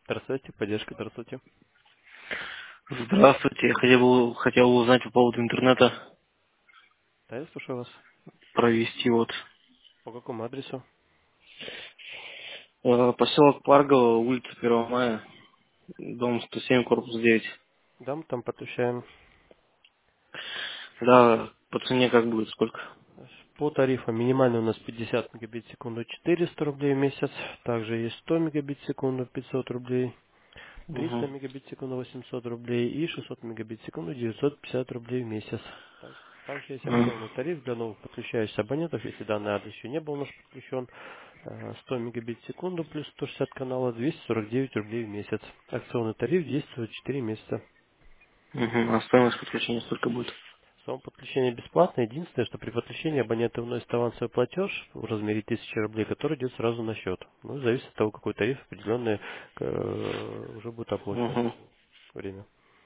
Здравствуйте, поддержка, здравствуйте. Здравствуйте, я хотел бы узнать по поводу интернета, Да, я слушаю вас. провести вот По какому адресу? поселок Паргово, улица 1 Мая, дом 107, корпус 9. Да, мы там подключаем. Да, по цене как будет, сколько? По тарифам минимальный у нас 50 мегабит в секунду 400 рублей в месяц. Также есть 100 мегабит в секунду 500 рублей. 300 Угу. мегабит в секунду 800 рублей и 600 мегабит в секунду 950 рублей в месяц. Также есть акционный тариф для новых подключающихся абонентов, если данный адрес еще не был у нас подключен. 100 мегабит в секунду плюс 160 каналов 249 рублей в месяц. Акционный тариф действует 4 месяца. Угу. А стоимость подключения сколько будет? Само подключение бесплатно. Единственное, что при подключении абоненты вносят авансовый платеж в размере 1000 рублей, который идет сразу на счет. Ну, зависит от того, какой тариф определенный уже будет оплачивать Угу. время.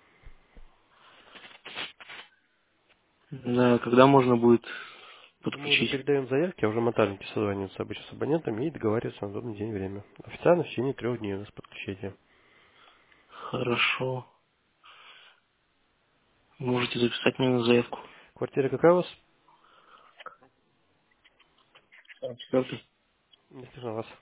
Да, когда можно будет Ну, мы уже подключить? передаем заявки, а уже монтажники созваниваются обычно с абонентами и договариваются на удобный день и время. Официально в течение 3 дней у нас подключение. Хорошо. Можете записать мне на заявку. Квартира какая у вас? 44. Не слышно вас.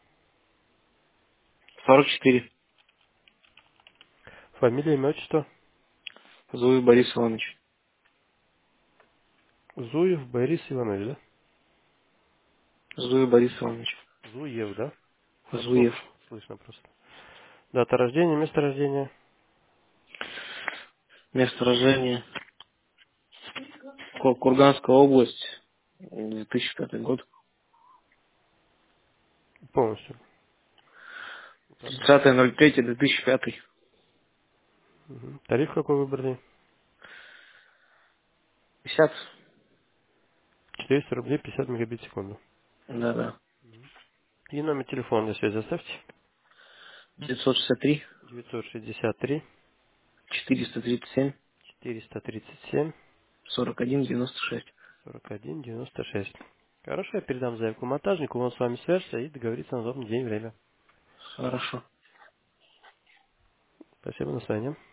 44. Фамилия, имя, отчество? Зуев Борис Иванович. Зуев Борис Иванович, да? Зуев Борис Иванович. Зуев, да? А Зуев. плохо слышно просто. Дата рождения, место рождения. Место рождения. Курганская область. 2005 год. Полностью. Так. 30.03.2005. Мгм. Тариф какой выбрали? 50? 400 рублей 50 мегабит в секунду. Да, да. И номер телефона для связи оставьте. 963, 963 437, 437 41, 96. 41 96. Хорошо, я передам заявку монтажнику, он с вами свяжется и договорится на удобный день и время. Хорошо. Спасибо, на свидание.